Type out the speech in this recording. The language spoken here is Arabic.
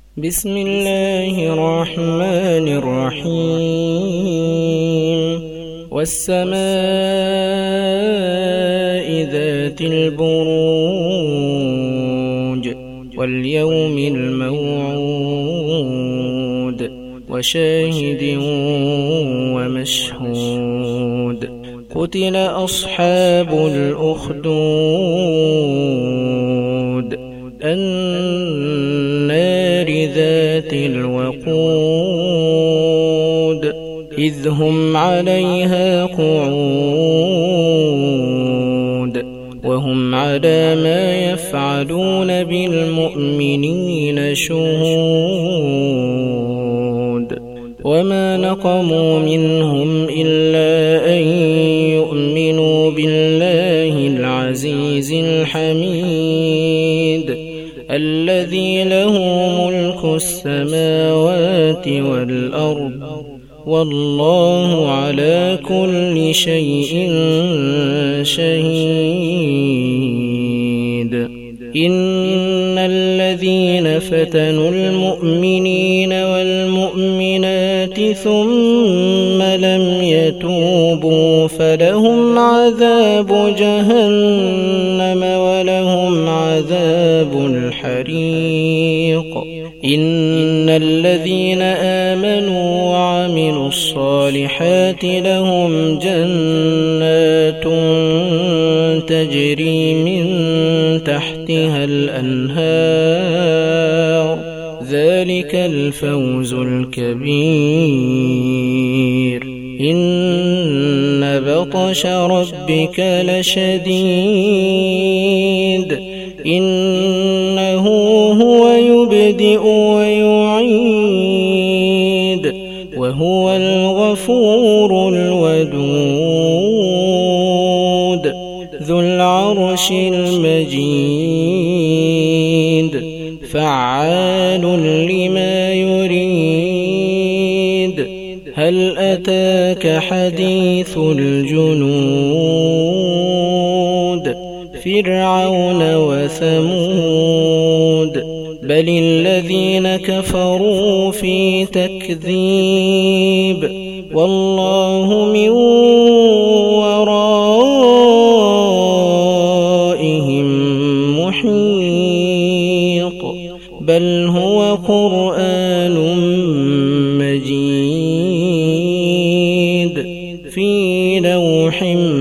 بسم الله الرحمن الرحيم والسماء ذات البروج واليوم الموعود وشاهد ومشهود قتل أصحاب الأخدود النار ذات الوقود إذ هم عليها قعود وهم على ما يفعلون بالمؤمنين شهود وما نقموا منهم إلا أن يؤمنوا بالله العزيز الحميد الذي له ملك السماوات والأرض والله على كل شيء شهيد إن الذين فتنوا المؤمنين والمؤمنات ثم لم يتوبوا فلهم عذاب جهنم ولهم عذاب الحريق إن الذين آمنوا وعملوا الصالحات لهم جنات تجري من تحتها الأنهار ذلك الفوز الكبير إن بطش ربك لشديد إنه هو يبدئ ويعيد وهو الغفور الودود ذو العرش المجيد فعال لما يريد هل أتاك حديث الجنود فرعون وثمود بل الذين كفروا في تكذيب والله من ورائهم محيط بل هو قرآن مجيد في لوح